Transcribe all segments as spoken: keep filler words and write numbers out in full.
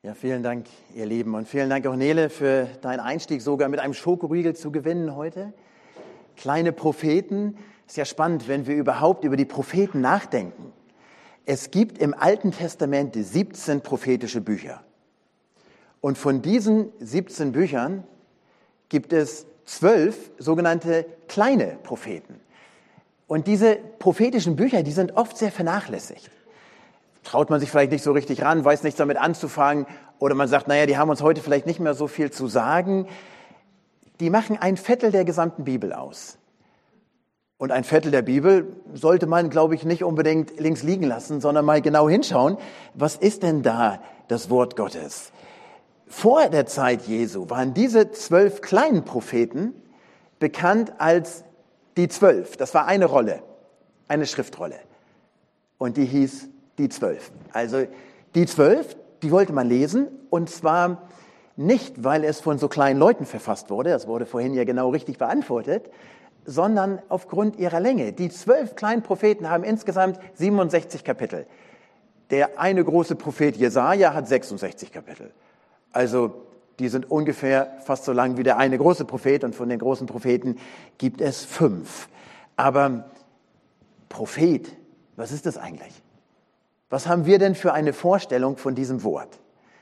Ja, vielen Dank, ihr Lieben. Und vielen Dank auch, Nele, für deinen Einstieg sogar mit einem Schokoriegel zu gewinnen heute. Kleine Propheten. Ist ja spannend, wenn wir überhaupt über die Propheten nachdenken. Es gibt im Alten Testament siebzehn prophetische Bücher. Und von diesen siebzehn Büchern gibt es zwölf sogenannte kleine Propheten. Und diese prophetischen Bücher, die sind oft sehr vernachlässigt. Traut man sich vielleicht nicht so richtig ran, weiß nichts damit anzufangen, oder man sagt, naja, die haben uns heute vielleicht nicht mehr so viel zu sagen. Die machen ein Viertel der gesamten Bibel aus. Und ein Viertel der Bibel sollte man, glaube ich, nicht unbedingt links liegen lassen, sondern mal genau hinschauen, was ist denn da das Wort Gottes? Vor der Zeit Jesu waren diese zwölf kleinen Propheten bekannt als die zwölf. Das war eine Rolle, eine Schriftrolle. Und die hieß die zwölf. Also die zwölf, die wollte man lesen, und zwar nicht, weil es von so kleinen Leuten verfasst wurde, das wurde vorhin ja genau richtig beantwortet, sondern aufgrund ihrer Länge. Die zwölf kleinen Propheten haben insgesamt siebenundsechzig Kapitel. Der eine große Prophet Jesaja hat sechsundsechzig Kapitel. Also die sind ungefähr fast so lang wie der eine große Prophet, und von den großen Propheten gibt es fünf. Aber Prophet, was ist das eigentlich? Was haben wir denn für eine Vorstellung von diesem Wort?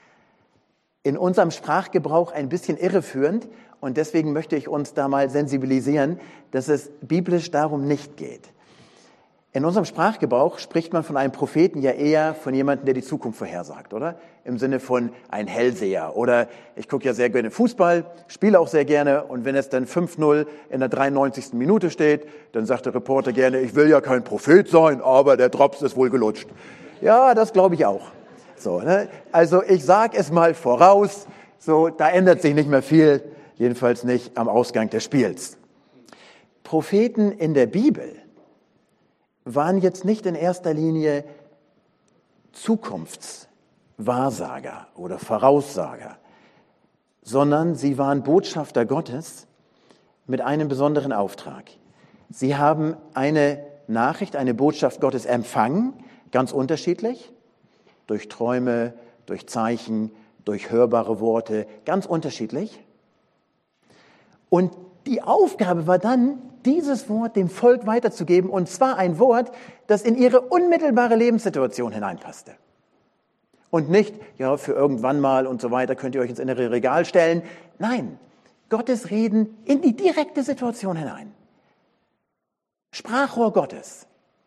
In unserem Sprachgebrauch ein bisschen irreführend, und deswegen möchte ich uns da mal sensibilisieren, dass es biblisch darum nicht geht. In unserem Sprachgebrauch spricht man von einem Propheten ja eher von jemandem, der die Zukunft vorhersagt, oder? Im Sinne von ein Hellseher. Oder ich gucke ja sehr gerne Fußball, spiele auch sehr gerne, und wenn es dann fünf null in der dreiundneunzigsten Minute steht, dann sagt der Reporter gerne, ich will ja kein Prophet sein, aber der Drops ist wohl gelutscht. Ja, das glaube ich auch. So, ne? Also ich sage es mal voraus, so, da ändert sich nicht mehr viel, jedenfalls nicht am Ausgang des Spiels. Propheten in der Bibel waren jetzt nicht in erster Linie Zukunftswahrsager oder Voraussager, sondern sie waren Botschafter Gottes mit einem besonderen Auftrag. Sie haben eine Nachricht, eine Botschaft Gottes empfangen, ganz unterschiedlich, durch Träume, durch Zeichen, durch hörbare Worte, ganz unterschiedlich. Und die Aufgabe war dann, dieses Wort dem Volk weiterzugeben, und zwar ein Wort, das in ihre unmittelbare Lebenssituation hineinpasste. Und nicht, ja, für irgendwann mal und so weiter könnt ihr euch ins innere Regal stellen. Nein, Gottes Reden in die direkte Situation hinein. Sprachrohr Gottes.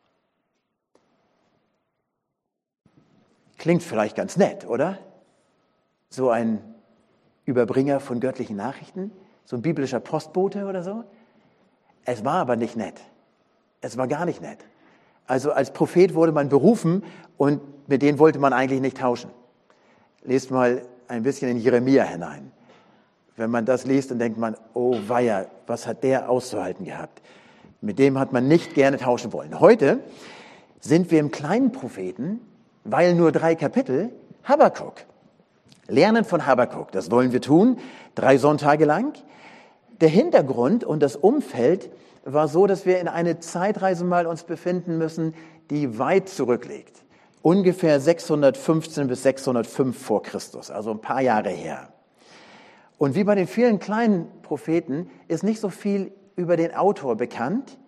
Klingt vielleicht ganz nett, oder? So ein Überbringer von göttlichen Nachrichten, so ein biblischer Postbote oder so. Es war aber nicht nett. Es war gar nicht nett. Also als Prophet wurde man berufen, und mit denen wollte man eigentlich nicht tauschen. Lest mal ein bisschen in Jeremia hinein. Wenn man das liest, dann denkt man, oh weia, was hat der auszuhalten gehabt? Mit dem hat man nicht gerne tauschen wollen. Heute sind wir im kleinen Propheten, weil nur drei Kapitel, Habakuk. Lernen von Habakuk, das wollen wir tun, drei Sonntage lang. Der Hintergrund und das Umfeld war so, dass wir in eine Zeitreise mal uns befinden müssen, die weit zurückliegt. Ungefähr sechshundertfünfzehn bis sechshundertfünf vor Christus, also ein paar Jahre her. Und wie bei den vielen kleinen Propheten ist nicht so viel über den Autor bekannt,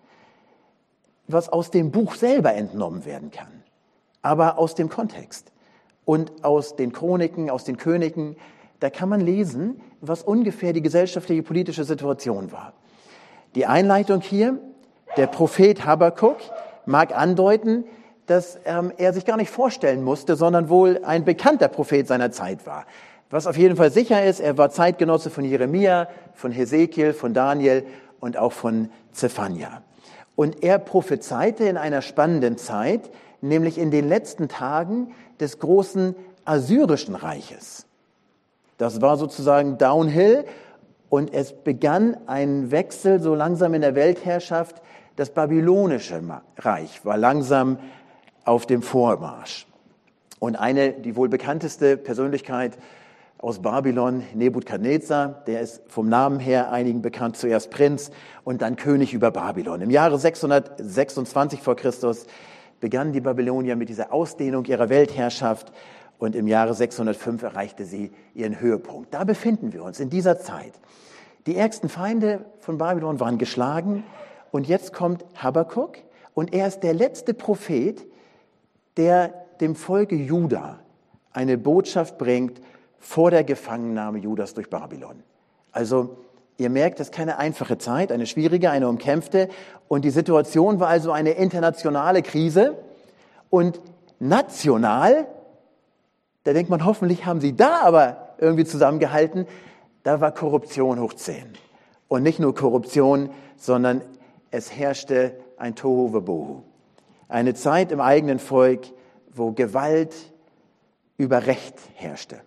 was aus dem Buch selber entnommen werden kann. Aber aus dem Kontext und aus den Chroniken, aus den Königen, da kann man lesen, was ungefähr die gesellschaftliche, politische Situation war. Die Einleitung hier, der Prophet Habakuk, mag andeuten, dass ähm, er sich gar nicht vorstellen musste, sondern wohl ein bekannter Prophet seiner Zeit war. Was auf jeden Fall sicher ist, er war Zeitgenosse von Jeremia, von Hesekiel, von Daniel und auch von Zephania. Und er prophezeite in einer spannenden Zeit, nämlich in den letzten Tagen des großen assyrischen Reiches. Das war sozusagen Downhill, und es begann ein Wechsel so langsam in der Weltherrschaft. Das babylonische Reich war langsam auf dem Vormarsch. Und eine, die wohl bekannteste Persönlichkeit aus Babylon, Nebukadnezar, der ist vom Namen her einigen bekannt, zuerst Prinz und dann König über Babylon. Im Jahre sechshundertsechsundzwanzig vor Christus begannen die Babylonier mit dieser Ausdehnung ihrer Weltherrschaft, Und im Jahre sechshundertfünf erreichte sie ihren Höhepunkt. Da befinden wir uns in dieser Zeit. Die ärgsten Feinde von Babylon waren geschlagen. Und jetzt kommt Habakuk. Und er ist der letzte Prophet, der dem Volke Juda eine Botschaft bringt vor der Gefangennahme Judas durch Babylon. Also ihr merkt, das ist keine einfache Zeit, eine schwierige, eine umkämpfte. Und die Situation war also eine internationale Krise. Und national, da denkt man, hoffentlich haben sie da aber irgendwie zusammengehalten, da war Korruption hoch zehn. Und nicht nur Korruption, sondern es herrschte ein Tohu Wabohu. Eine Zeit im eigenen Volk, wo Gewalt über Recht herrschte.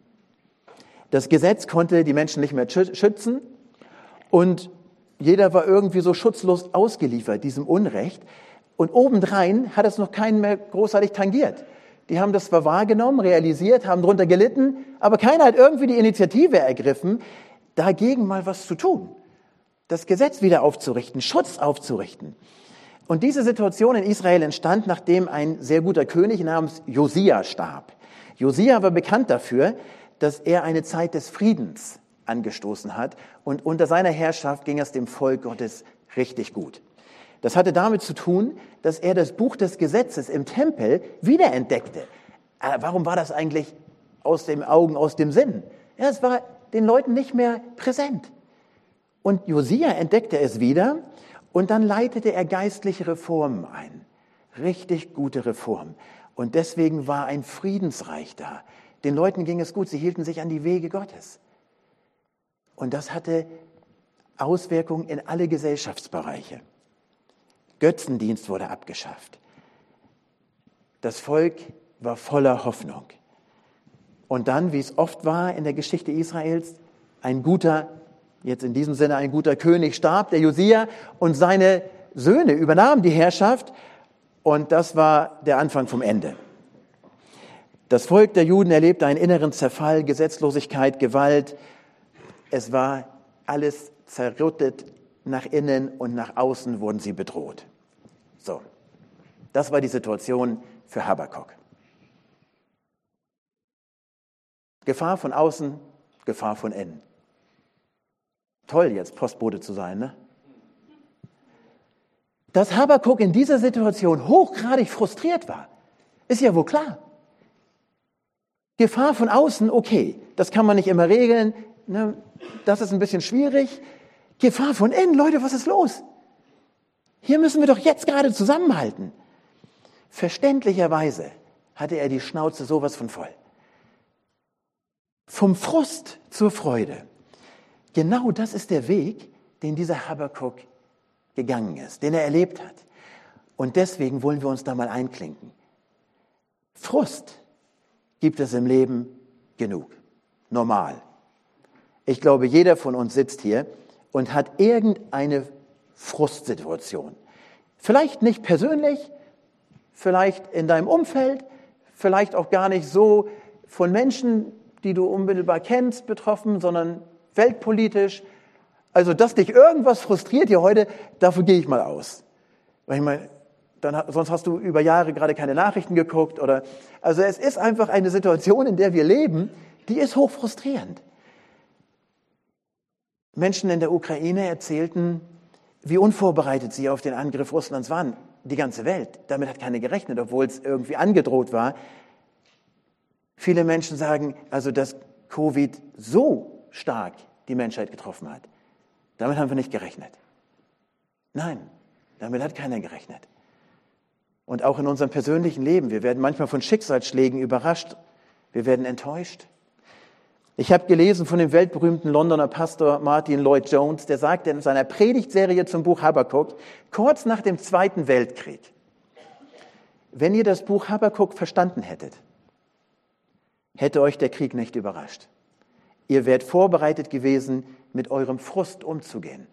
Das Gesetz konnte die Menschen nicht mehr schützen und jeder war irgendwie so schutzlos ausgeliefert, diesem Unrecht. Und obendrein hat es noch keinen mehr großartig tangiert. Die haben das zwar wahrgenommen, realisiert, haben darunter gelitten, aber keiner hat irgendwie die Initiative ergriffen, dagegen mal was zu tun. Das Gesetz wieder aufzurichten, Schutz aufzurichten. Und diese Situation in Israel entstand, nachdem ein sehr guter König namens Josia starb. Josia war bekannt dafür, dass er eine Zeit des Friedens angestoßen hat und unter seiner Herrschaft ging es dem Volk Gottes richtig gut. Das hatte damit zu tun, dass er das Buch des Gesetzes im Tempel wiederentdeckte. Warum war das eigentlich aus den Augen, aus dem Sinn? Ja, es war den Leuten nicht mehr präsent. Und Josia entdeckte es wieder und dann leitete er geistliche Reformen ein. Richtig gute Reformen. Und deswegen war ein Friedensreich da. Den Leuten ging es gut, sie hielten sich an die Wege Gottes. Und das hatte Auswirkungen in alle Gesellschaftsbereiche. Götzendienst wurde abgeschafft. Das Volk war voller Hoffnung. Und dann, wie es oft war in der Geschichte Israels, ein guter, jetzt in diesem Sinne ein guter König starb, der Josia, und seine Söhne übernahmen die Herrschaft. Und das war der Anfang vom Ende. Das Volk der Juden erlebte einen inneren Zerfall, Gesetzlosigkeit, Gewalt. Es war alles zerrüttet, nach innen und nach außen wurden sie bedroht. So, das war die Situation für Habakuk. Gefahr von außen, Gefahr von innen. Toll, jetzt Postbote zu sein, ne? Dass Habakuk in dieser Situation hochgradig frustriert war, ist ja wohl klar. Gefahr von außen, okay, das kann man nicht immer regeln, ne? Das ist ein bisschen schwierig. Gefahr von innen, Leute, was ist los? Hier müssen wir doch jetzt gerade zusammenhalten. Verständlicherweise hatte er die Schnauze sowas von voll. Vom Frust zur Freude. Genau das ist der Weg, den dieser Habakuk gegangen ist, den er erlebt hat. Und deswegen wollen wir uns da mal einklinken. Frust gibt es im Leben genug. Normal. Ich glaube, jeder von uns sitzt hier und hat irgendeine Frustsituation. Vielleicht nicht persönlich, vielleicht in deinem Umfeld, vielleicht auch gar nicht so von Menschen, die du unmittelbar kennst, betroffen, sondern weltpolitisch. Also, dass dich irgendwas frustriert hier heute, davon gehe ich mal aus. Weil ich meine, dann, sonst hast du über Jahre gerade keine Nachrichten geguckt. Oder, also es ist einfach eine Situation, in der wir leben, die ist hoch frustrierend. Menschen in der Ukraine erzählten, wie unvorbereitet sie auf den Angriff Russlands waren. Die ganze Welt. Damit hat keiner gerechnet, obwohl es irgendwie angedroht war. Viele Menschen sagen, also dass Covid so stark die Menschheit getroffen hat. Damit haben wir nicht gerechnet. Nein, damit hat keiner gerechnet. Und auch in unserem persönlichen Leben, wir werden manchmal von Schicksalsschlägen überrascht. Wir werden enttäuscht. Ich habe gelesen von dem weltberühmten Londoner Pastor Martin Lloyd-Jones, der sagte in seiner Predigtserie zum Buch Habakuk, kurz nach dem Zweiten Weltkrieg, wenn ihr das Buch Habakuk verstanden hättet, hätte euch der Krieg nicht überrascht. Ihr wärt vorbereitet gewesen, mit eurem Frust umzugehen.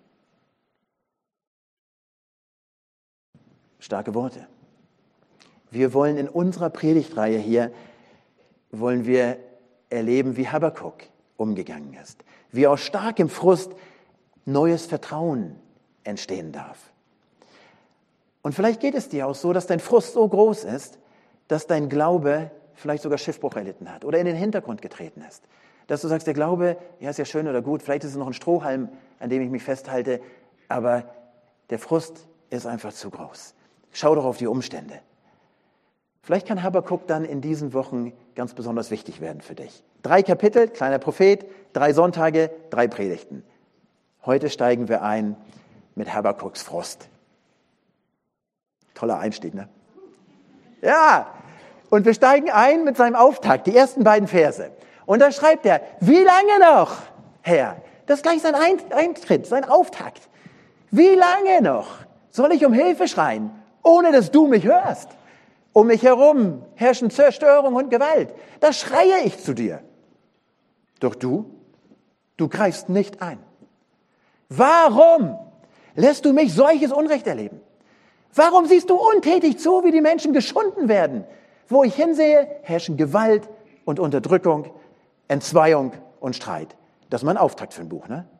Starke Worte. Wir wollen in unserer Predigtreihe hier, wollen wir erleben, wie Habakuk umgegangen ist. Wie aus starkem Frust neues Vertrauen entstehen darf. Und vielleicht geht es dir auch so, dass dein Frust so groß ist, dass dein Glaube vielleicht sogar Schiffbruch erlitten hat oder in den Hintergrund getreten ist. Dass du sagst, der Glaube, ja, ist ja schön oder gut, vielleicht ist es noch ein Strohhalm, an dem ich mich festhalte, aber der Frust ist einfach zu groß. Schau doch auf die Umstände. Vielleicht kann Habakuk dann in diesen Wochen ganz besonders wichtig werden für dich. Drei Kapitel, kleiner Prophet, drei Sonntage, drei Predigten. Heute steigen wir ein mit Habakuks Frust. Toller Einstieg, ne? Ja, und wir steigen ein mit seinem Auftakt, die ersten beiden Verse. Und da schreibt er, wie lange noch, Herr? Das ist gleich sein Eintritt, sein Auftakt. Wie lange noch soll ich um Hilfe schreien, ohne dass du mich hörst? Um mich herum herrschen Zerstörung und Gewalt. Da schreie ich zu dir. Doch du, du greifst nicht ein. Warum lässt du mich solches Unrecht erleben? Warum siehst du untätig zu, wie die Menschen geschunden werden? Wo ich hinsehe, herrschen Gewalt und Unterdrückung, Entzweiung und Streit. Das ist mal ein Auftakt für ein Buch, ne?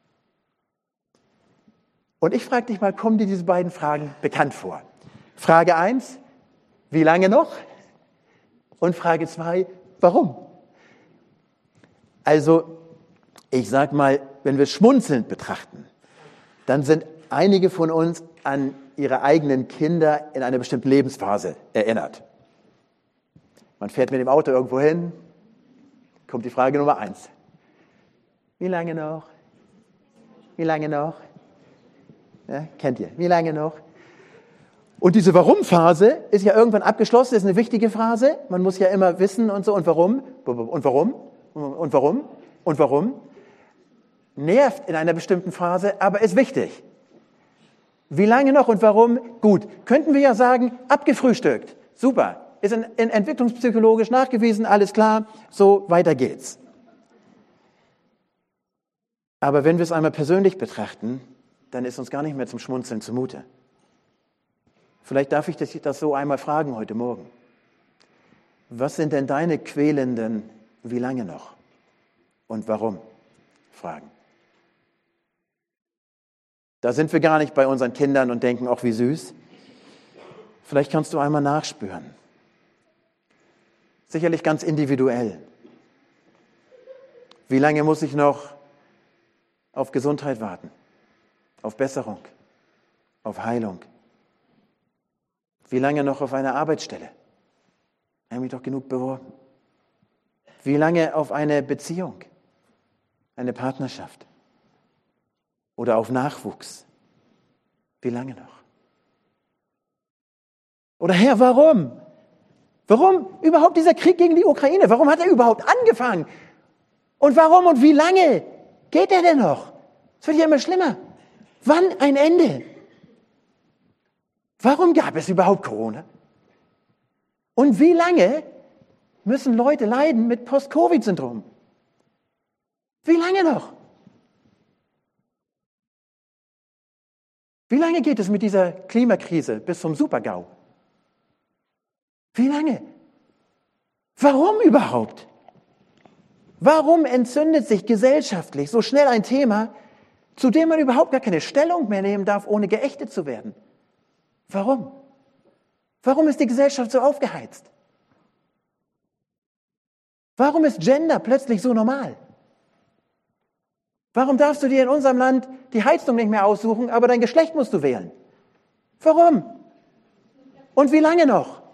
Und ich frage dich mal, kommen dir diese beiden Fragen bekannt vor? Frage eins, wie lange noch? Und Frage zwei, warum? Also, ich sag mal, wenn wir es schmunzelnd betrachten, dann sind einige von uns an ihre eigenen Kinder in einer bestimmten Lebensphase erinnert. Man fährt mit dem Auto irgendwo hin, kommt die Frage Nummer eins. Wie lange noch? Wie lange noch? Ja, kennt ihr? Wie lange noch? Und diese Warum-Phase ist ja irgendwann abgeschlossen, ist eine wichtige Phase. Man muss ja immer wissen und so. Und warum? Und warum? Und warum? Und warum? Nervt in einer bestimmten Phase, aber ist wichtig. Wie lange noch und warum? Gut, könnten wir ja sagen, abgefrühstückt. Super, ist in, in entwicklungspsychologisch nachgewiesen, alles klar, so weiter geht's. Aber wenn wir es einmal persönlich betrachten, dann ist uns gar nicht mehr zum Schmunzeln zumute. Vielleicht darf ich dich das so einmal fragen heute Morgen. Was sind denn deine quälenden, wie lange noch und warum? Fragen. Da sind wir gar nicht bei unseren Kindern und denken, auch wie süß. Vielleicht kannst du einmal nachspüren. Sicherlich ganz individuell. Wie lange muss ich noch auf Gesundheit warten? Auf Besserung? Auf Heilung? Wie lange noch auf eine Arbeitsstelle? Ich habe mich doch genug beworben. Wie lange auf eine Beziehung? Eine Partnerschaft? Oder auf Nachwuchs? Wie lange noch? Oder Herr, warum? Warum überhaupt dieser Krieg gegen die Ukraine? Warum hat er überhaupt angefangen? Und warum und wie lange geht er denn noch? Es wird ja immer schlimmer. Wann ein Ende? Warum gab es überhaupt Corona? Und wie lange müssen Leute leiden mit Post-Covid-Syndrom? Wie lange noch? Wie lange geht es mit dieser Klimakrise bis zum Super-GAU? Wie lange? Warum überhaupt? Warum entzündet sich gesellschaftlich so schnell ein Thema, zu dem man überhaupt gar keine Stellung mehr nehmen darf, ohne geächtet zu werden? Warum? Warum ist die Gesellschaft so aufgeheizt? Warum ist Gender plötzlich so normal? Warum darfst du dir in unserem Land die Heizung nicht mehr aussuchen, aber dein Geschlecht musst du wählen? Warum? Und wie lange noch?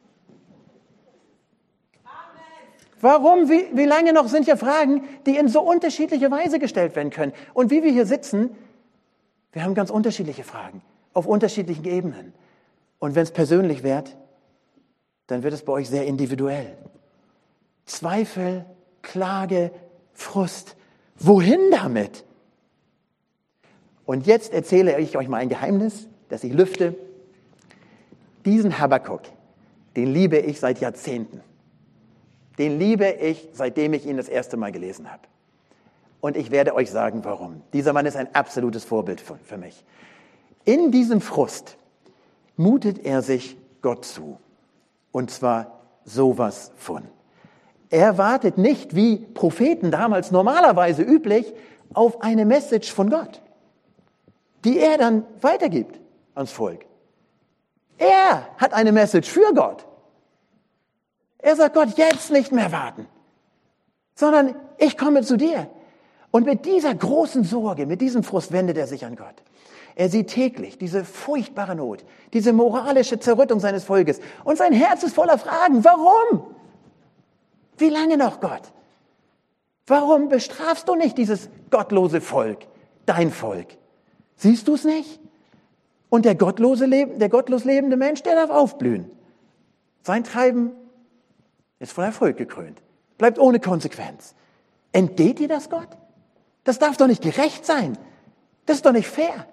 Warum, wie, wie lange noch sind ja Fragen, die in so unterschiedlicher Weise gestellt werden können. Und wie wir hier sitzen, wir haben ganz unterschiedliche Fragen, auf unterschiedlichen Ebenen. Und wenn es persönlich wird, dann wird es bei euch sehr individuell. Zweifel, Klage, Frust. Wohin damit? Und jetzt erzähle ich euch mal ein Geheimnis, das ich lüfte. Diesen Habakuk, den liebe ich seit Jahrzehnten. Den liebe ich, seitdem ich ihn das erste Mal gelesen habe. Und ich werde euch sagen, warum. Dieser Mann ist ein absolutes Vorbild für mich. In diesem Frust mutet er sich Gott zu. Und zwar sowas von. Er wartet nicht, wie Propheten damals normalerweise üblich, auf eine Message von Gott, die er dann weitergibt ans Volk. Er hat eine Message für Gott. Er sagt, Gott, jetzt nicht mehr warten, sondern ich komme zu dir. Und mit dieser großen Sorge, mit diesem Frust wendet er sich an Gott. Er sieht täglich diese furchtbare Not, diese moralische Zerrüttung seines Volkes. Und sein Herz ist voller Fragen. Warum? Wie lange noch, Gott? Warum bestrafst du nicht dieses gottlose Volk, dein Volk? Siehst du es nicht? Und der gottlose, der gottlos lebende Mensch, der darf aufblühen. Sein Treiben ist von Erfolg gekrönt, bleibt ohne Konsequenz. Entgeht dir das, Gott? Das darf doch nicht gerecht sein. Das ist doch nicht fair.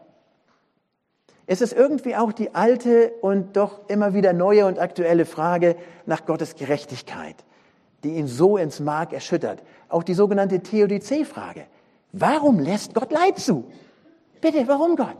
Es ist irgendwie auch die alte und doch immer wieder neue und aktuelle Frage nach Gottes Gerechtigkeit, die ihn so ins Mark erschüttert. Auch die sogenannte Theodizee-Frage. Warum lässt Gott Leid zu? Bitte, warum Gott?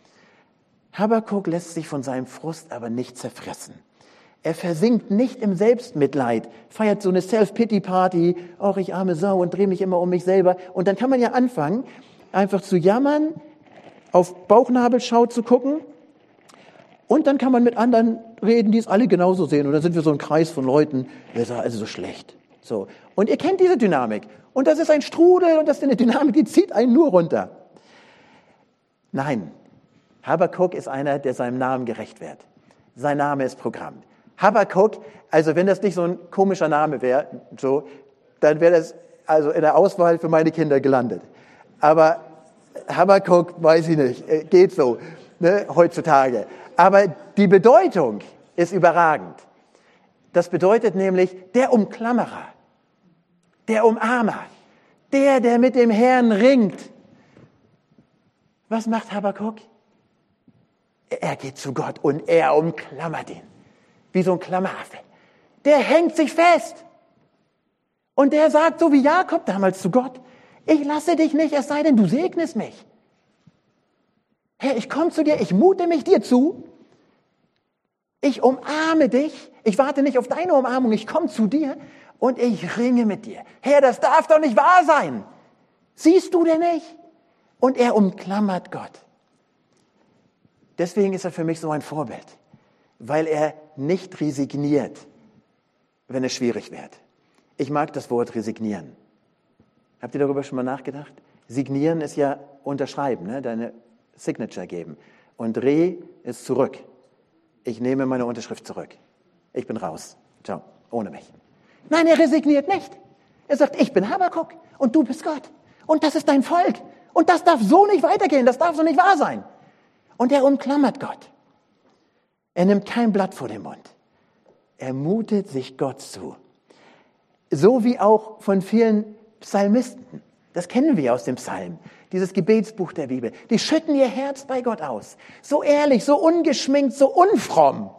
Habakuk lässt sich von seinem Frust aber nicht zerfressen. Er versinkt nicht im Selbstmitleid, feiert so eine Self-Pity-Party, ach, ich arme Sau und drehe mich immer um mich selber. Und dann kann man ja anfangen, einfach zu jammern, auf Bauchnabelschau zu gucken und dann kann man mit anderen reden, die es alle genauso sehen. Und dann sind wir so ein Kreis von Leuten, der sagt, also so schlecht. So. Und ihr kennt diese Dynamik. Und das ist ein Strudel und das ist eine Dynamik, die zieht einen nur runter. Nein, Habakuk ist einer, der seinem Namen gerecht wird. Sein Name ist Programm. Habakuk, also wenn das nicht so ein komischer Name wäre, so, dann wäre das also in der Auswahl für meine Kinder gelandet. Aber Habakuk, weiß ich nicht, geht so, ne, heutzutage. Aber die Bedeutung ist überragend. Das bedeutet nämlich der Umklammerer, der Umarmer, der, der mit dem Herrn ringt. Was macht Habakuk? Er geht zu Gott und er umklammert ihn, wie so ein Klammeraffe. Der hängt sich fest. Und der sagt, so wie Jakob damals zu Gott, ich lasse dich nicht, es sei denn, du segnest mich. Herr, ich komme zu dir, ich mute mich dir zu. Ich umarme dich. Ich warte nicht auf deine Umarmung, ich komme zu dir und ich ringe mit dir. Herr, das darf doch nicht wahr sein. Siehst du denn nicht? Und er umklammert Gott. Deswegen ist er für mich so ein Vorbild, weil er nicht resigniert, wenn es schwierig wird. Ich mag das Wort resignieren. Habt ihr darüber schon mal nachgedacht? Signieren ist ja unterschreiben, ne? Deine Signature geben. Und re ist zurück. Ich nehme meine Unterschrift zurück. Ich bin raus. Ciao, ohne mich. Nein, er resigniert nicht. Er sagt, ich bin Habakuk und du bist Gott. Und das ist dein Volk. Und das darf so nicht weitergehen, das darf so nicht wahr sein. Und er umklammert Gott. Er nimmt kein Blatt vor den Mund. Er mutet sich Gott zu. So wie auch von vielen Psalmisten. Das kennen wir aus dem Psalm. Dieses Gebetsbuch der Bibel. Die schütten ihr Herz bei Gott aus. So ehrlich, so ungeschminkt, so unfromm.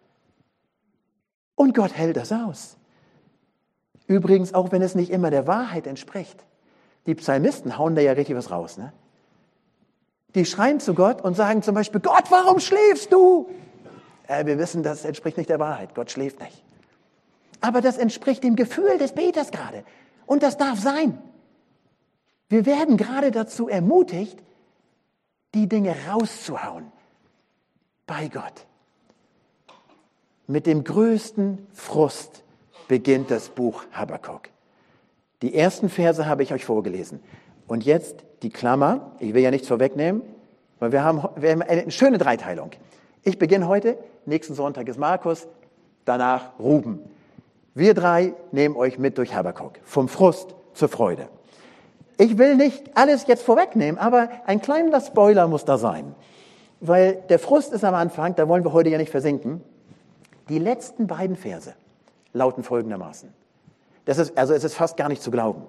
Und Gott hält das aus. Übrigens, auch wenn es nicht immer der Wahrheit entspricht. Die Psalmisten hauen da ja richtig was raus, ne? Die schreien zu Gott und sagen zum Beispiel, Gott, warum schläfst du? Äh, wir wissen, das entspricht nicht der Wahrheit. Gott schläft nicht. Aber das entspricht dem Gefühl des Beters gerade. Und das darf sein. Wir werden gerade dazu ermutigt, die Dinge rauszuhauen bei Gott. Mit dem größten Frust beginnt das Buch Habakuk. Die ersten Verse habe ich euch vorgelesen. Und jetzt die Klammer, ich will ja nichts vorwegnehmen, weil wir haben, wir haben eine schöne Dreiteilung. Ich beginne heute, nächsten Sonntag ist Markus, danach Ruben. Wir drei nehmen euch mit durch Habakuk, vom Frust zur Freude. Ich will nicht alles jetzt vorwegnehmen, aber ein kleiner Spoiler muss da sein. Weil der Frust ist am Anfang, da wollen wir heute ja nicht versinken. Die letzten beiden Verse lauten folgendermaßen. Das ist, also es ist fast gar nicht zu glauben.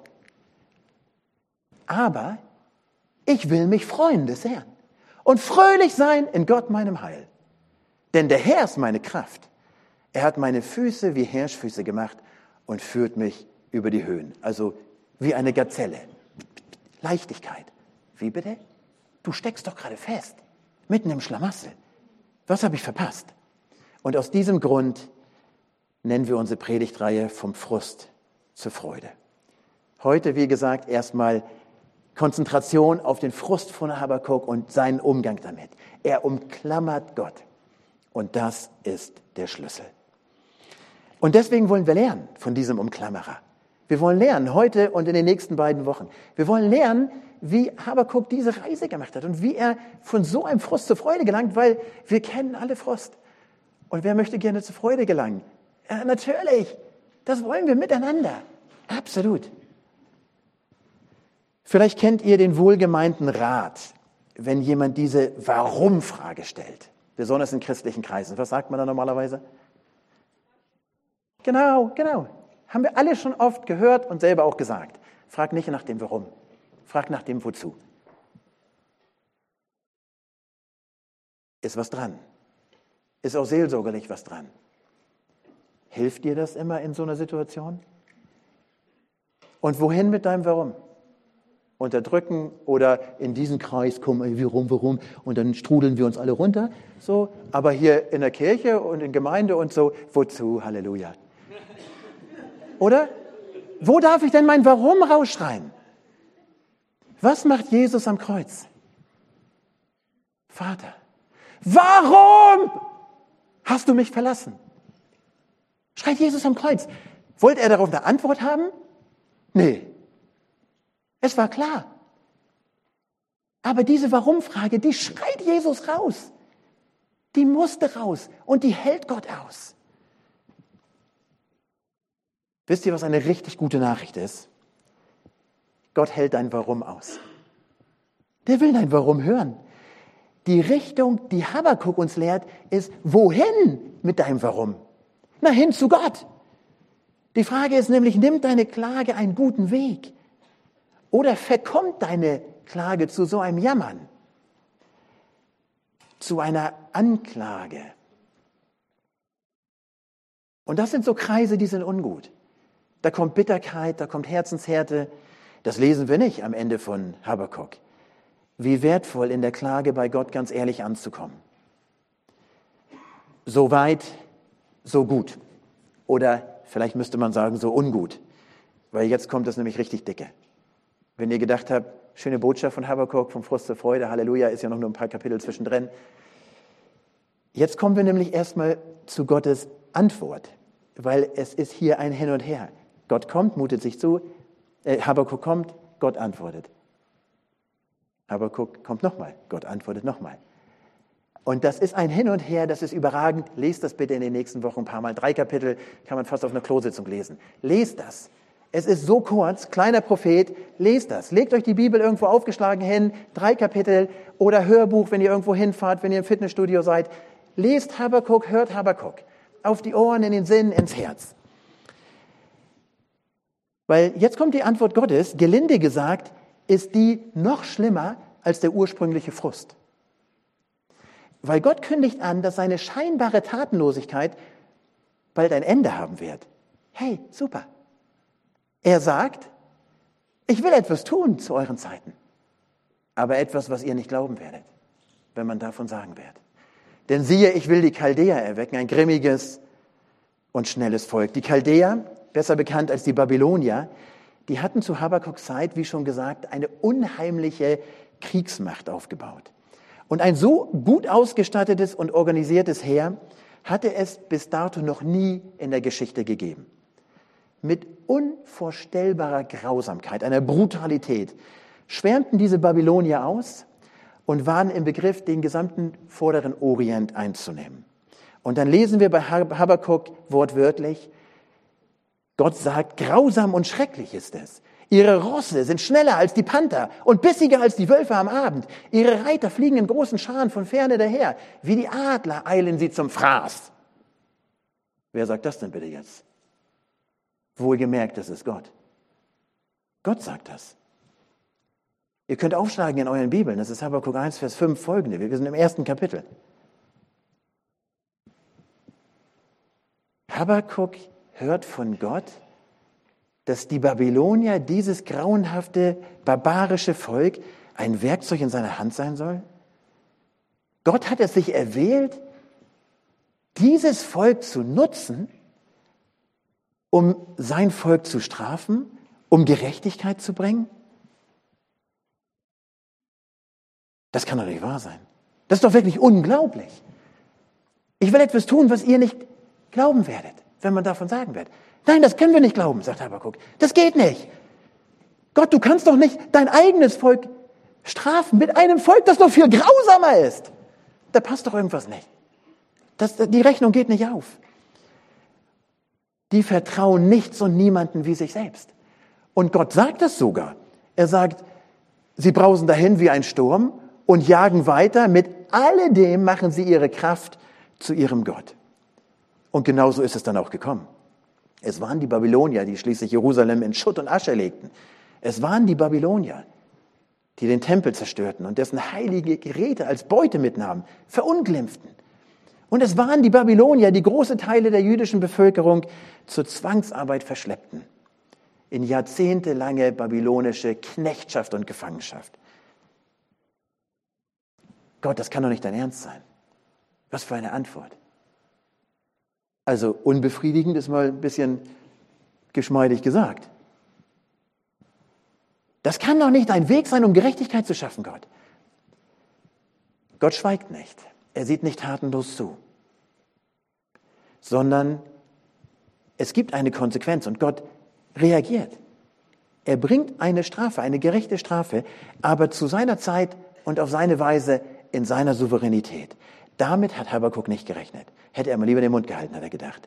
Aber ich will mich freuen des Herrn und fröhlich sein in Gott meinem Heil. Denn der Herr ist meine Kraft. Er hat meine Füße wie Hirschfüße gemacht und führt mich über die Höhen. Also wie eine Gazelle. Leichtigkeit. Wie bitte? Du steckst doch gerade fest, mitten im Schlamassel. Was habe ich verpasst? Und aus diesem Grund nennen wir unsere Predigtreihe vom Frust zur Freude. Heute, wie gesagt, erstmal Konzentration auf den Frust von Habakuk und seinen Umgang damit. Er umklammert Gott. Und das ist der Schlüssel. Und deswegen wollen wir lernen von diesem Umklammerer. Wir wollen lernen heute und in den nächsten beiden Wochen. Wir wollen lernen, wie Habakuk diese Reise gemacht hat und wie er von so einem Frust zur Freude gelangt, weil wir kennen alle Frust. Und wer möchte gerne zur Freude gelangen? Ja, natürlich, das wollen wir miteinander. Absolut. Vielleicht kennt ihr den wohlgemeinten Rat, wenn jemand diese Warum-Frage stellt, besonders in christlichen Kreisen. Was sagt man da normalerweise? Genau, genau. Haben wir alle schon oft gehört und selber auch gesagt. Frag nicht nach dem Warum, frag nach dem Wozu. Ist was dran? Ist auch seelsorgerlich was dran? Hilft dir das immer in so einer Situation? Und wohin mit deinem Warum? Unterdrücken oder in diesen Kreis kommen, warum, warum, und dann strudeln wir uns alle runter. So, aber hier in der Kirche und in Gemeinde und so, wozu? Halleluja. Oder? Wo darf ich denn mein Warum rausschreien? Was macht Jesus am Kreuz? Vater, warum hast du mich verlassen? Schreit Jesus am Kreuz. Wollte er darauf eine Antwort haben? Nee. Es war klar. Aber diese Warum-Frage, die schreit Jesus raus. Die musste raus und die hält Gott aus. Wisst ihr, was eine richtig gute Nachricht ist? Gott hält dein Warum aus. Der will dein Warum hören. Die Richtung, die Habakuk uns lehrt, ist, wohin mit deinem Warum? Na, hin zu Gott. Die Frage ist nämlich, nimmt deine Klage einen guten Weg? Oder verkommt deine Klage zu so einem Jammern? Zu einer Anklage? Und das sind so Kreise, die sind ungut. Da kommt Bitterkeit, da kommt Herzenshärte. Das lesen wir nicht am Ende von Habakuk. Wie wertvoll in der Klage bei Gott ganz ehrlich anzukommen. So weit, so gut. Oder vielleicht müsste man sagen, so ungut. Weil jetzt kommt es nämlich richtig dicke. Wenn ihr gedacht habt, schöne Botschaft von Habakuk, vom Frust zur Freude, Halleluja, ist ja noch nur ein paar Kapitel zwischendrin. Jetzt kommen wir nämlich erstmal zu Gottes Antwort. Weil es ist hier ein Hin und Her. Gott kommt, mutet sich zu, äh, Habakuk kommt, Gott antwortet. Habakuk kommt nochmal, Gott antwortet nochmal. Und das ist ein Hin und Her, das ist überragend. Lest das bitte in den nächsten Wochen ein paar Mal. Drei Kapitel kann man fast auf einer Klositzung lesen. Lest das. Es ist so kurz, kleiner Prophet, lest das. Legt euch die Bibel irgendwo aufgeschlagen hin, drei Kapitel oder Hörbuch, wenn ihr irgendwo hinfahrt, wenn ihr im Fitnessstudio seid. Lest Habakuk, hört Habakuk. Auf die Ohren, in den Sinn, ins Herz. Weil jetzt kommt die Antwort Gottes, gelinde gesagt, ist die noch schlimmer als der ursprüngliche Frust. Weil Gott kündigt an, dass seine scheinbare Tatenlosigkeit bald ein Ende haben wird. Hey, super. Er sagt, ich will etwas tun zu euren Zeiten. Aber etwas, was ihr nicht glauben werdet, wenn man davon sagen wird. Denn siehe, ich will die Chaldäer erwecken, ein grimmiges und schnelles Volk. Die Chaldäer, besser bekannt als die Babylonier, die hatten zu Habakuks Zeit, wie schon gesagt, eine unheimliche Kriegsmacht aufgebaut. Und ein so gut ausgestattetes und organisiertes Heer hatte es bis dato noch nie in der Geschichte gegeben. Mit unvorstellbarer Grausamkeit, einer Brutalität, schwärmten diese Babylonier aus und waren im Begriff, den gesamten vorderen Orient einzunehmen. Und dann lesen wir bei Habakuk wortwörtlich, Gott sagt, grausam und schrecklich ist es. Ihre Rosse sind schneller als die Panther und bissiger als die Wölfe am Abend. Ihre Reiter fliegen in großen Scharen von ferne daher. Wie die Adler eilen sie zum Fraß. Wer sagt das denn bitte jetzt? Wohlgemerkt, das ist Gott. Gott sagt das. Ihr könnt aufschlagen in euren Bibeln. Das ist Habakuk eins, Vers fünf folgende. Wir sind im ersten Kapitel. Habakuk hört von Gott, dass die Babylonier, dieses grauenhafte, barbarische Volk, ein Werkzeug in seiner Hand sein soll? Gott hat es sich erwählt, dieses Volk zu nutzen, um sein Volk zu strafen, um Gerechtigkeit zu bringen? Das kann doch nicht wahr sein. Das ist doch wirklich unglaublich. Ich will etwas tun, was ihr nicht glauben werdet. wenn man davon sagen wird. Nein, das können wir nicht glauben, sagt Habakuk. Das geht nicht. Gott, du kannst doch nicht dein eigenes Volk strafen mit einem Volk, das noch viel grausamer ist. Da passt doch irgendwas nicht. Das, die Rechnung geht nicht auf. Die vertrauen nichts und niemanden wie sich selbst. Und Gott sagt das sogar. Er sagt, sie brausen dahin wie ein Sturm und jagen weiter. Mit alledem machen sie ihre Kraft zu ihrem Gott. Und genauso ist es dann auch gekommen. Es waren die Babylonier, die schließlich Jerusalem in Schutt und Asche legten. Es waren die Babylonier, die den Tempel zerstörten und dessen heilige Geräte als Beute mitnahmen, verunglimpften. Und es waren die Babylonier, die große Teile der jüdischen Bevölkerung zur Zwangsarbeit verschleppten. In jahrzehntelange babylonische Knechtschaft und Gefangenschaft. Gott, das kann doch nicht dein Ernst sein. Was für eine Antwort. Also unbefriedigend ist mal ein bisschen geschmeidig gesagt. Das kann doch nicht dein Weg sein, um Gerechtigkeit zu schaffen, Gott. Gott schweigt nicht. Er sieht nicht tatenlos zu. Sondern es gibt eine Konsequenz und Gott reagiert. Er bringt eine Strafe, eine gerechte Strafe, aber zu seiner Zeit und auf seine Weise in seiner Souveränität. Damit hat Habakuk nicht gerechnet. Hätte er mal lieber den Mund gehalten, hat er gedacht.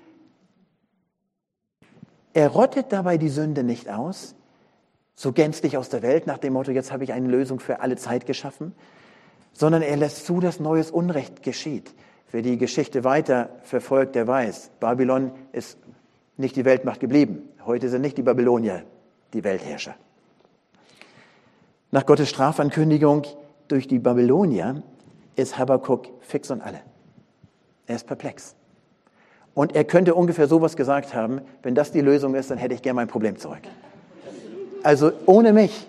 Er rottet dabei die Sünde nicht aus, so gänzlich aus der Welt, nach dem Motto, jetzt habe ich eine Lösung für alle Zeit geschaffen, sondern er lässt zu, dass neues Unrecht geschieht. Wer die Geschichte weiter verfolgt, der weiß, Babylon ist nicht die Weltmacht geblieben. Heute sind nicht die Babylonier die Weltherrscher. Nach Gottes Strafankündigung durch die Babylonier ist Habakuk fix und alle. Er ist perplex. Und er könnte ungefähr sowas gesagt haben, wenn das die Lösung ist, dann hätte ich gern mein Problem zurück. Also ohne mich.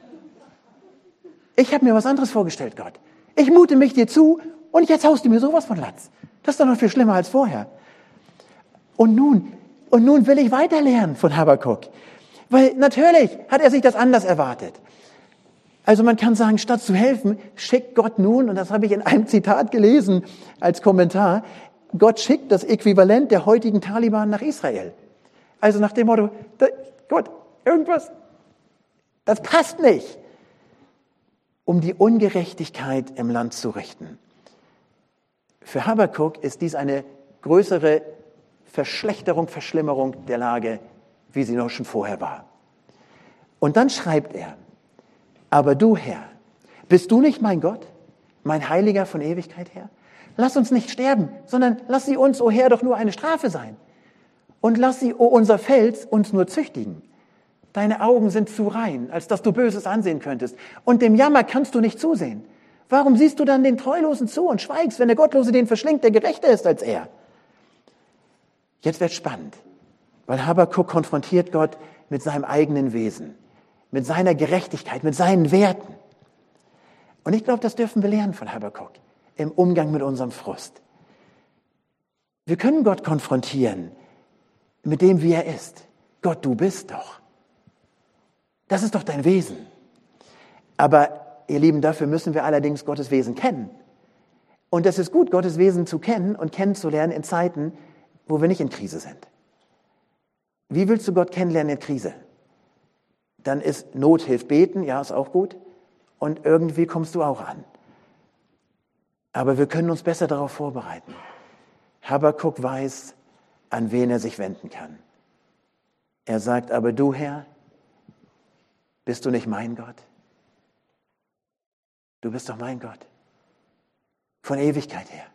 Ich habe mir was anderes vorgestellt, Gott. Ich mute mich dir zu und jetzt haust du mir sowas von Latz. Das ist doch noch viel schlimmer als vorher. Und nun, und nun will ich weiterlernen von Habakuk. Weil natürlich hat er sich das anders erwartet. Also man kann sagen, statt zu helfen, schickt Gott nun, und das habe ich in einem Zitat gelesen als Kommentar, Gott schickt das Äquivalent der heutigen Taliban nach Israel. Also nach dem Motto, Gott, irgendwas, das passt nicht, um die Ungerechtigkeit im Land zu richten. Für Habakuk ist dies eine größere Verschlechterung, Verschlimmerung der Lage, wie sie noch schon vorher war. Und dann schreibt er, aber du, Herr, bist du nicht mein Gott, mein Heiliger von Ewigkeit her? Lass uns nicht sterben, sondern lass sie uns, o Herr, doch nur eine Strafe sein. Und lass sie, o unser Fels, uns nur züchtigen. Deine Augen sind zu rein, als dass du Böses ansehen könntest. Und dem Jammer kannst du nicht zusehen. Warum siehst du dann den Treulosen zu und schweigst, wenn der Gottlose den verschlingt, der gerechter ist als er? Jetzt wird spannend, weil Habakuk konfrontiert Gott mit seinem eigenen Wesen, mit seiner Gerechtigkeit, mit seinen Werten. Und ich glaube, das dürfen wir lernen von Habakuk im Umgang mit unserem Frust. Wir können Gott konfrontieren mit dem, wie er ist. Gott, du bist doch. Das ist doch dein Wesen. Aber, ihr Lieben, dafür müssen wir allerdings Gottes Wesen kennen. Und es ist gut, Gottes Wesen zu kennen und kennenzulernen in Zeiten, wo wir nicht in Krise sind. Wie willst du Gott kennenlernen in Krise? Dann ist Not hilft beten, ja, ist auch gut. Und irgendwie kommst du auch an. Aber wir können uns besser darauf vorbereiten. Habakuk weiß, an wen er sich wenden kann. Er sagt, aber du, Herr, bist du nicht mein Gott? Du bist doch mein Gott. Von Ewigkeit her.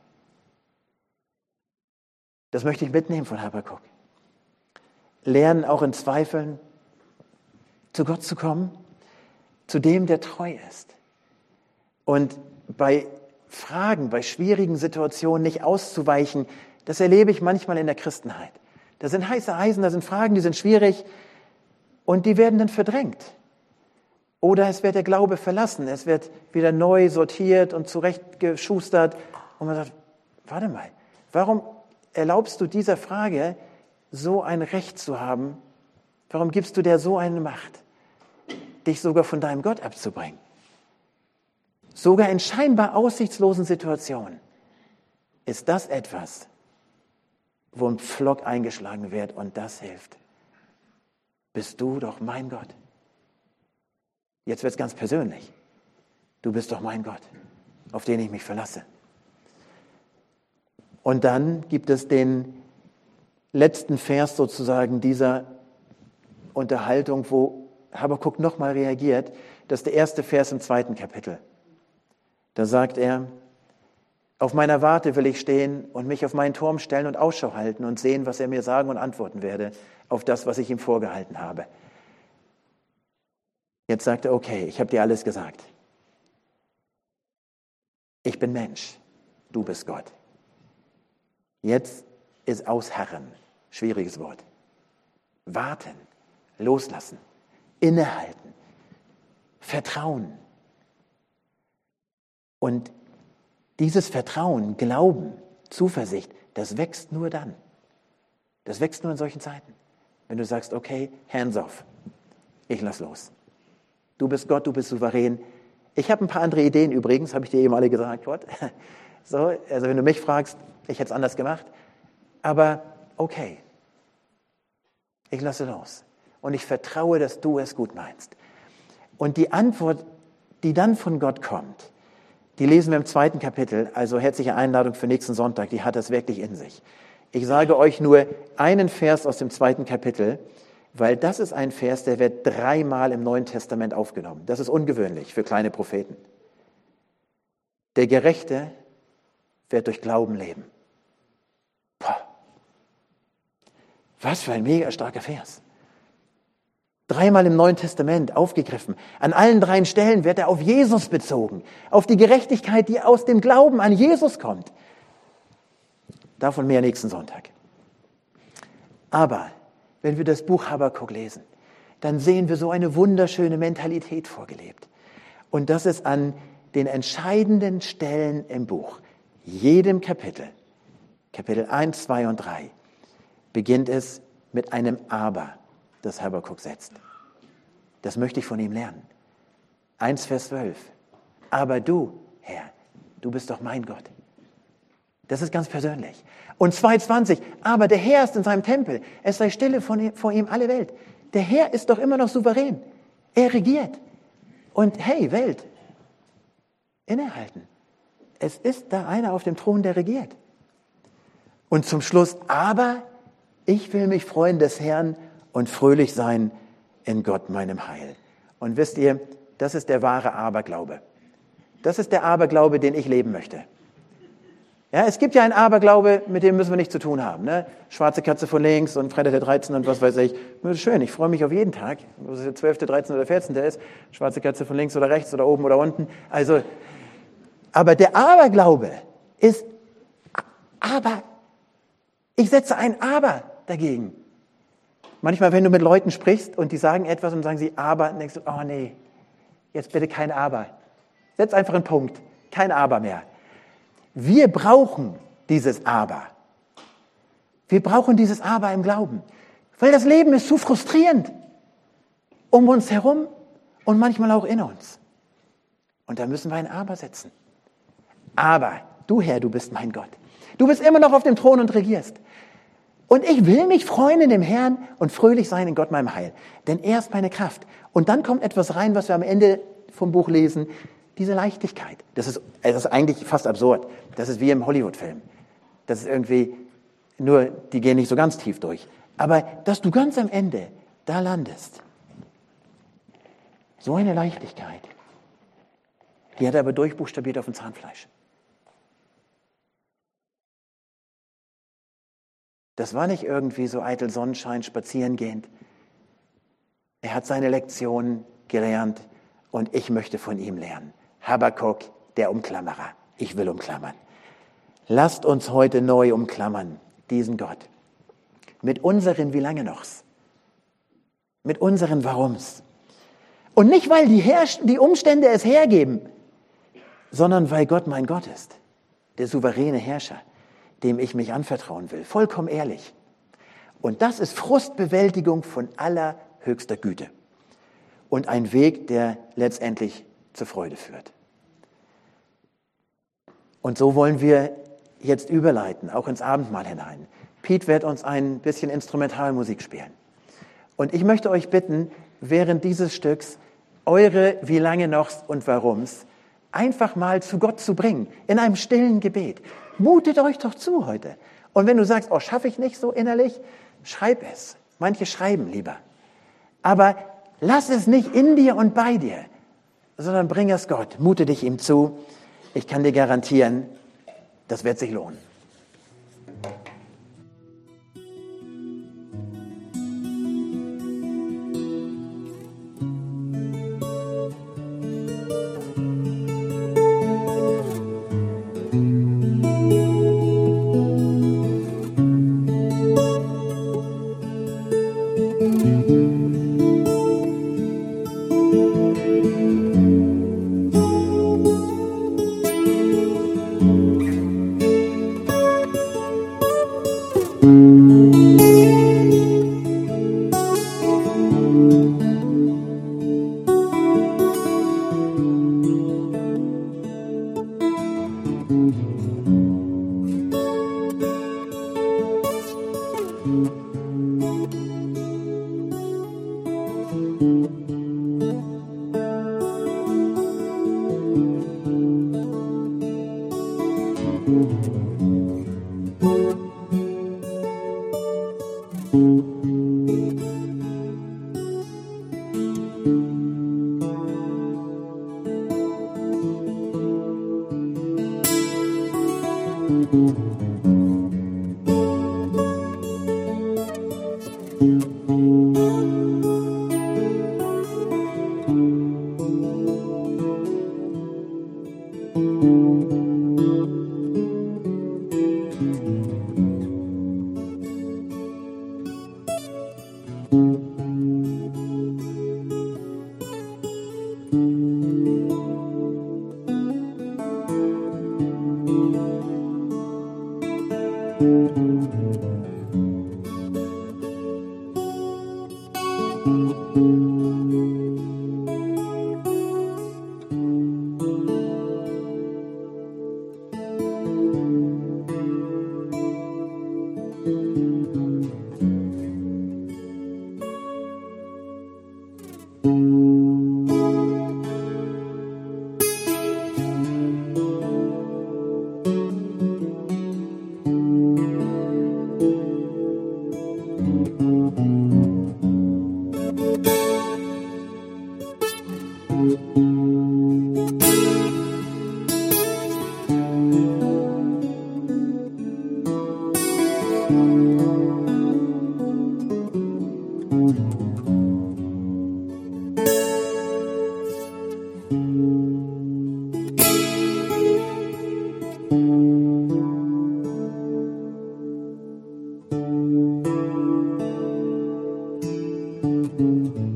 Das möchte ich mitnehmen von Habakuk. Lernen auch in Zweifeln zu Gott zu kommen, zu dem, der treu ist. Und bei Fragen, bei schwierigen Situationen nicht auszuweichen, das erlebe ich manchmal in der Christenheit. Da sind heiße Eisen, da sind Fragen, die sind schwierig und die werden dann verdrängt. Oder es wird der Glaube verlassen, es wird wieder neu sortiert und zurechtgeschustert. Und man sagt, warte mal, warum erlaubst du dieser Frage, so ein Recht zu haben? Warum gibst du der so eine Macht, dich sogar von deinem Gott abzubringen? Sogar in scheinbar aussichtslosen Situationen ist das etwas, wo ein Pflock eingeschlagen wird und das hilft. Bist du doch mein Gott. Jetzt wird es ganz persönlich. Du bist doch mein Gott, auf den ich mich verlasse. Und dann gibt es den letzten Vers sozusagen dieser Unterhaltung, wo Habakuk nochmal reagiert. Das ist der erste Vers im zweiten Kapitel. Da sagt er, auf meiner Warte will ich stehen und mich auf meinen Turm stellen und Ausschau halten und sehen, was er mir sagen und antworten werde auf das, was ich ihm vorgehalten habe. Jetzt sagt er, okay, ich habe dir alles gesagt. Ich bin Mensch, du bist Gott. Jetzt ist ausharren, schwieriges Wort. Warten, loslassen, innehalten, vertrauen. Und dieses Vertrauen, Glauben, Zuversicht, das wächst nur dann. Das wächst nur in solchen Zeiten. Wenn du sagst, okay, hands off, ich lass los. Du bist Gott, du bist souverän. Ich habe ein paar andere Ideen übrigens, habe ich dir eben alle gesagt, Gott. So, also wenn du mich fragst, ich hätte es anders gemacht. Aber okay, ich lasse los. Und ich vertraue, dass du es gut meinst. Und die Antwort, die dann von Gott kommt, die lesen wir im zweiten Kapitel, also herzliche Einladung für nächsten Sonntag, die hat das wirklich in sich. Ich sage euch nur einen Vers aus dem zweiten Kapitel, weil das ist ein Vers, der wird dreimal im Neuen Testament aufgenommen. Das ist ungewöhnlich für kleine Propheten. Der Gerechte wird durch Glauben leben. Boah. Was für ein mega starker Vers. Dreimal im Neuen Testament aufgegriffen. An allen dreien Stellen wird er auf Jesus bezogen. Auf die Gerechtigkeit, die aus dem Glauben an Jesus kommt. Davon mehr nächsten Sonntag. Aber wenn wir das Buch Habakuk lesen, dann sehen wir so eine wunderschöne Mentalität vorgelebt. Und das ist an den entscheidenden Stellen im Buch, jedem Kapitel, Kapitel eins, zwei und drei, beginnt es mit einem Aber, das Habakuk setzt. Das möchte ich von ihm lernen. eins, Vers zwölf. Aber du, Herr, du bist doch mein Gott. Das ist ganz persönlich. Und zwei, zwanzig. Aber der Herr ist in seinem Tempel. Es sei stille vor ihm alle Welt. Der Herr ist doch immer noch souverän. Er regiert. Und hey, Welt, innehalten. Es ist da einer auf dem Thron, der regiert. Und zum Schluss, aber ich will mich freuen des Herrn und fröhlich sein in Gott, meinem Heil. Und wisst ihr, das ist der wahre Aberglaube. Das ist der Aberglaube, den ich leben möchte. Ja, es gibt ja einen Aberglaube, mit dem müssen wir nichts zu tun haben. Ne? Schwarze Katze von links und Freitag der dreizehnte und was weiß ich. Das ist schön, ich freue mich auf jeden Tag. Ob es der zwölfte, dreizehnte oder vierzehnte ist. Schwarze Katze von links oder rechts oder oben oder unten. Also, aber der Aberglaube ist, aber, ich setze ein Aber dagegen. Manchmal, wenn du mit Leuten sprichst und die sagen etwas und sagen sie Aber, dann denkst du, oh nee, jetzt bitte kein Aber. Setz einfach einen Punkt, kein Aber mehr. Wir brauchen dieses Aber. Wir brauchen dieses Aber im Glauben. Weil das Leben ist zu frustrierend. Um uns herum und manchmal auch in uns. Und da müssen wir ein Aber setzen. Aber du, Herr, du bist mein Gott. Du bist immer noch auf dem Thron und regierst. Und ich will mich freuen in dem Herrn und fröhlich sein in Gott, meinem Heil. Denn er ist meine Kraft. Und dann kommt etwas rein, was wir am Ende vom Buch lesen. Diese Leichtigkeit. Das ist, das ist eigentlich fast absurd. Das ist wie im Hollywood-Film. Das ist irgendwie, nur die gehen nicht so ganz tief durch. Aber dass du ganz am Ende da landest. So eine Leichtigkeit. Die hat er aber durchbuchstabiert auf dem Zahnfleisch. Das war nicht irgendwie so eitel Sonnenschein, spazierengehend. Er hat seine Lektion gelernt und ich möchte von ihm lernen. Habakuk, der Umklammerer. Ich will umklammern. Lasst uns heute neu umklammern, diesen Gott. Mit unseren Wie lange nochs. Mit unseren Warums. Und nicht, weil die, Herr- die Umstände es hergeben, sondern weil Gott mein Gott ist. Der souveräne Herrscher, dem ich mich anvertrauen will. Vollkommen ehrlich. Und das ist Frustbewältigung von allerhöchster Güte. Und ein Weg, der letztendlich zur Freude führt. Und so wollen wir jetzt überleiten, auch ins Abendmahl hinein. Piet wird uns ein bisschen Instrumentalmusik spielen. Und ich möchte euch bitten, während dieses Stücks eure Wie lange nochs und Warums einfach mal zu Gott zu bringen, in einem stillen Gebet. Mutet euch doch zu heute. Und wenn du sagst, oh, schaffe ich nicht so innerlich, schreib es. Manche schreiben lieber. Aber lass es nicht in dir und bei dir, sondern bring es Gott. Mute dich ihm zu. Ich kann dir garantieren, das wird sich lohnen. Thank you.